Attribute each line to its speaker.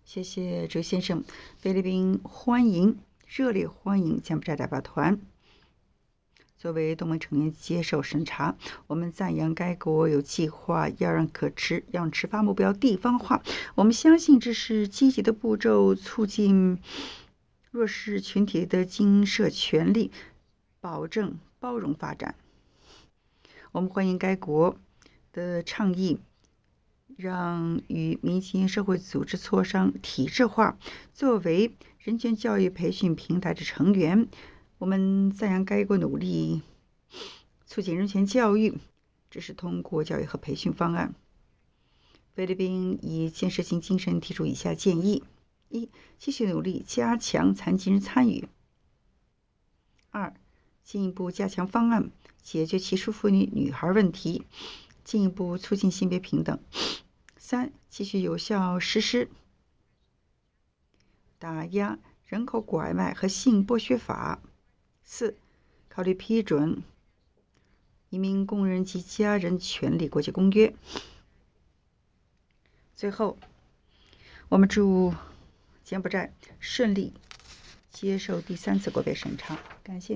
Speaker 1: 谢谢周先生。菲律宾热烈欢迎柬埔寨代表团作为东盟成员接受审查。我们赞扬该国有计划要让执法目标地方化。我们相信这是积极的步骤，促进弱势群体的经社权利，保证包容发展。我们欢迎该国的倡议，让与民间社会组织磋商体制化。作为人权教育培训平台的成员，我们赞扬该国努力促进人权教育，这是通过教育和培训方案。菲律宾以建设性精神提出以下建议：一、继续努力加强残疾人参与；二、进一步加强方案，解决歧视妇女孩问题，进一步促进性别平等；三、继续有效实施打压人口拐卖和性剥削法；四、考虑批准移民工人及家人权利国际公约。最后，我们祝柬埔寨顺利接受第3次国别审查。感谢。